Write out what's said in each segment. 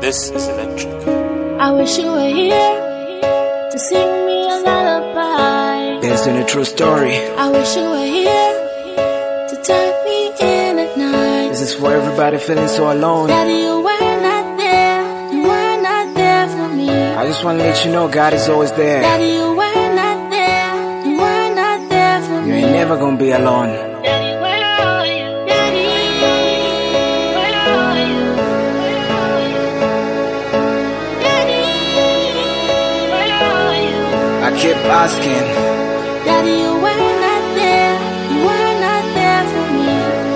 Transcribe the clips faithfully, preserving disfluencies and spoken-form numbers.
This is electric. I wish you were here to sing me a lullaby. Based on a true story. I wish you were here to tuck me in at night. This is for everybody feeling so alone. Daddy, you were not there. You were not there for me. I just want to let you know God is always there. Daddy, you were not there. You were not there for me. You ain't never gonna be alone. Daddy, where are you? Daddy, where are you? Where are you? Daddy, where are you? I keep asking. Daddy, you were not there. You were not there for me.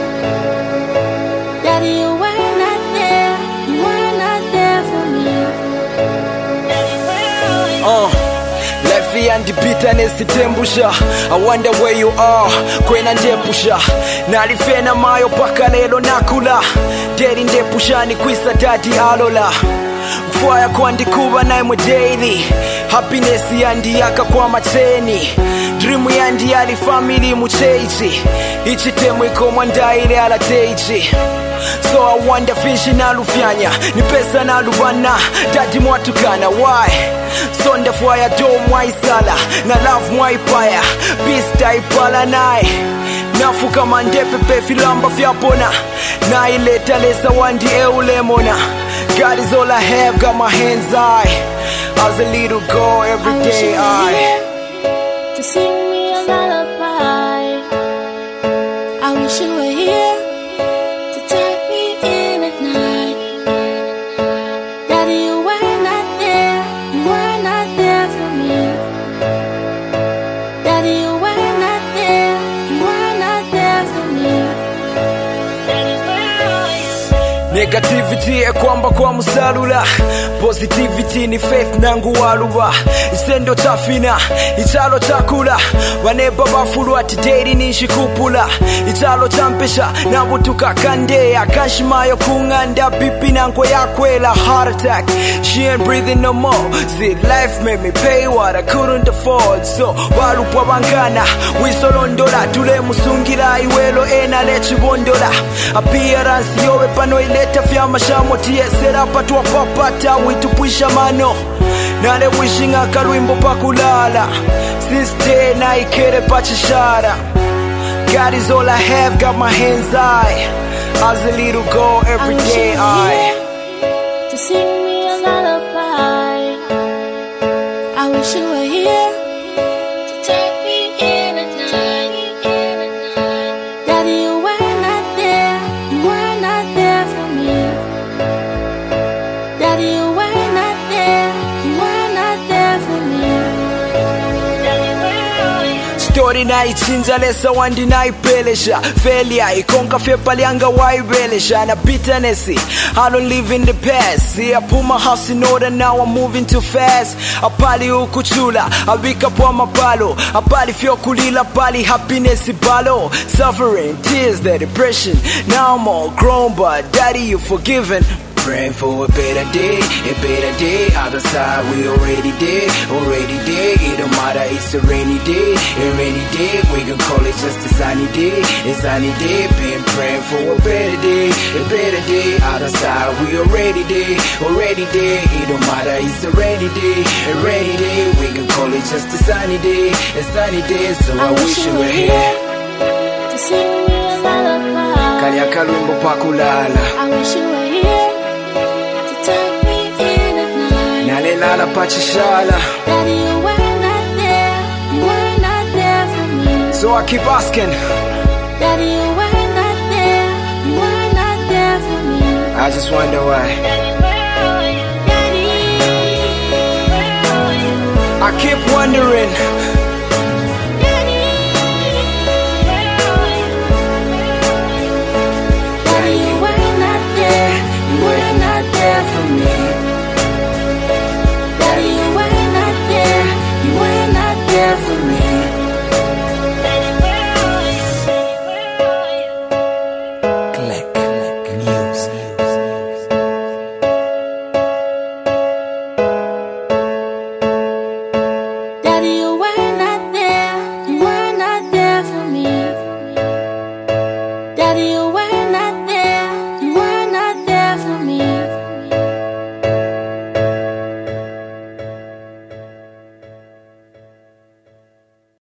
Daddy, you were not there. You were not there for me. Daddy, where are you? Uh. Life and the bitterness itembusha. I wonder where you are. Kwena ndepusha. Nalifena mayo paka lelo nakula. Deri ndepusha ni kwisa dadi alola. Mfwaya kwa ndikuba na imo daily. Happiness yandi yaka kwa macheni. Dream yandi yali family muchechi. Ichi temu iko mwanda ile ala techi. So I wonder fishi na lufyanya. Ni pesa na lubana. Dadi mwatukana why? Sonda fwaya do mwaisala. Na love mwaipaya. Bista ipala nai. Nafuka mandepe pe filamba fyapona. Na ileta lesa wandi eulemona. God is all I have, got my hands high. As a little girl every day I to sing me a lullaby. I wish you were here to tuck me in at night. Daddy, you were not there. You were not there for me. Daddy, you were not there. You were not there for me. Daddy, where are you? Negativity ekwamba kwa musalula. Positivity ni faith nangu waluba. Isendo chafina, ichalo chakula. Waneba bafulu ati daily nishikupula. Ichalo champesha, nabutuka kande. Akashimayo kunganda, pipi nankwe yakwela. Heart attack, she ain't breathing no more. See, life made me pay what I couldn't afford. So, walupwa bangana, wisolondola. Tule musungira, iwelo ena lechi bondola. Appearance yowe pano ileta fyama shamo. Tiesera patwa papata, witupwisha mano. Nale wishing akalwimbo pakulala. Since day na ikere pachishara. God is all I have, got my hands high. As a little girl every day I to sing me a lullaby. I wish you were here to tuck me in at night. Daddy, you were not there. You were not there for me. Daddy, you were not there. You were not there for me. Daddy, where are you? Story na ichinja lesa wandi na ipelesha. Failure ikonka fepa lianga waibelesha. Na bitterness I don't live in the past. See I put my house in order, now I'm moving too fast. Apali ukuchula, abika po mapalo. Apali fyo kulila pali happiness ibalo. Suffering, tears, the depression. Now I'm all grown but daddy you forgiven. Praying for a better day, a better day. Other side we already did, already did. It don't matter, it's a rainy day, a rainy day. We can call it just a sunny day, a sunny day. Been praying for a better day, a better day. Other side we already did, already did. It don't matter, it's a rainy day, a rainy day. We can call it just a sunny day, a sunny day. So I, I wish you were here to sing me a lullaby. Kali akalwimbo pakulala. I wish you were here. Tuck me in at night. Nalelala pachishala. Daddy, you were not there. You were not there for me. So I keep asking. Daddy, you were not there. You were not there for me. I just wonder why. Daddy, where are you? Daddy, where are you? I keep wondering. Daddy, where are you? Daddy, you were not there. You were not there for me.